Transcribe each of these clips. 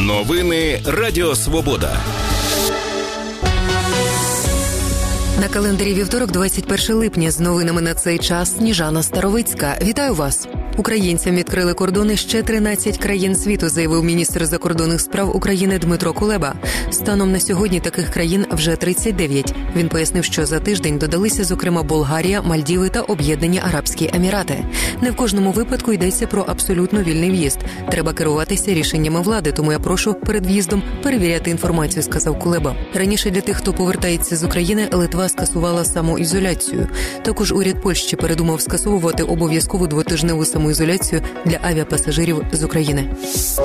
Новини Радіо Свобода. На календарі вівторок, 21 липня. З новинами на цей час Сніжана Старовицька. Вітаю вас! Українцям відкрили кордони ще 13 країн світу, заявив міністр закордонних справ України Дмитро Кулеба. Станом на сьогодні таких країн вже 39. Він пояснив, що за тиждень додалися, зокрема, Болгарія, Мальдіви та Об'єднані Арабські Емірати. Не в кожному випадку йдеться про абсолютно вільний в'їзд. Треба керуватися рішеннями влади, тому я прошу перед в'їздом перевіряти інформацію, сказав Кулеба. Раніше для тих, хто повертається з України, Литва скасувала самоізоляцію. Також уряд Польщі передумав скасовувати обов'язкову двотижневу самоізоляцію для авіапасажирів з України.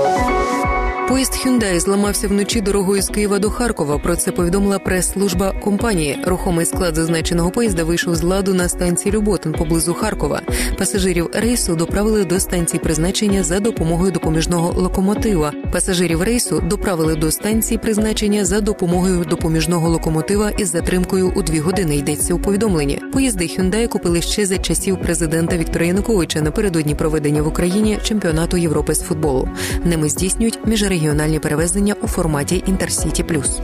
Поїзд Hyundai зламався вночі дорогою з Києва до Харкова. Про це повідомила прес-служба компанії. Рухомий склад зазначеного поїзда вийшов з ладу на станції Люботин поблизу Харкова. Пасажирів рейсу доправили до станції призначення за допомогою допоміжного локомотива. Пасажирів рейсу доправили до станції призначення за допомогою допоміжного локомотива із затримкою у 2 години, йдеться у повідомленні. Поїзди Hyundai купили ще за часів президента Віктора Януковича напередодні проведення в Україні чемпіонату Європи з футболу. Ними здійснюють міжрегіональні перевезення у форматі Інтерсіті Плюс.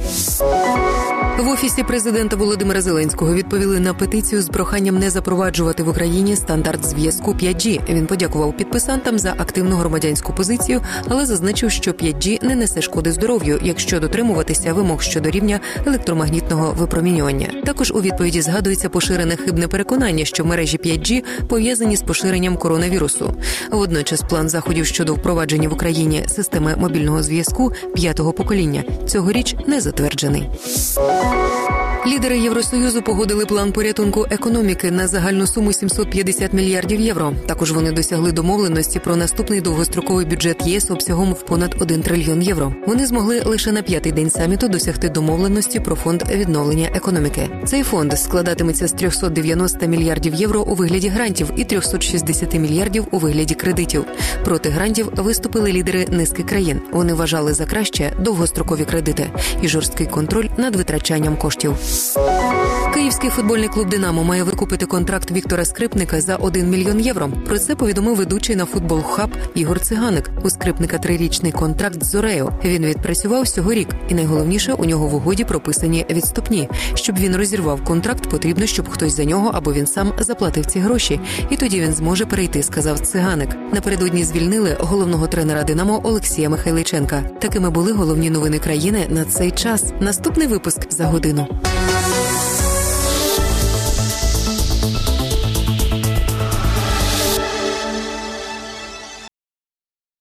В Офісі президента Володимира Зеленського відповіли на петицію з проханням не запроваджувати в Україні стандарт зв'язку 5G. Він подякував підписантам за активну громадянську позицію, але зазначив, що 5G не несе шкоди здоров'ю, якщо дотримуватися вимог щодо рівня електромагнітного випромінювання. Також у відповіді згадується поширене хибне переконання, що мережі 5G пов'язані з поширенням коронавірусу. Водночас план заходів щодо впровадження в Україні системи мобільного зв'язку 5-го покоління цьогоріч не затверджений. Лідери Євросоюзу погодили план порятунку економіки на загальну суму 750 мільярдів євро. Також вони досягли домовленості про наступний довгостроковий бюджет ЄС обсягом в понад 1 трильйон євро. Вони змогли лише на 5-й день саміту досягти домовленості про фонд відновлення економіки. Цей фонд складатиметься з 390 мільярдів євро у вигляді грантів і 360 мільярдів у вигляді кредитів. Проти грантів виступили лідери низки країн. Вони вважали за краще довгострокові кредити і жорсткий контроль над витрачанням коштів. Київський футбольний клуб «Динамо» має викупити контракт Віктора Скрипника за 1 мільйон євро. Про це повідомив ведучий на Футбол Хаб Ігор Циганик. У Скрипника 3-річний контракт з «Зорею». Він відпрацював всього рік. І найголовніше, у нього в угоді прописані відступні. Щоб він розірвав контракт, потрібно, щоб хтось за нього або він сам заплатив ці гроші. І тоді він зможе перейти, сказав Циганик. Напередодні звільнили головного тренера «Динамо» Олексія Михайличенка. Такими були головні новини країни на цей час. Наступний випуск за годину.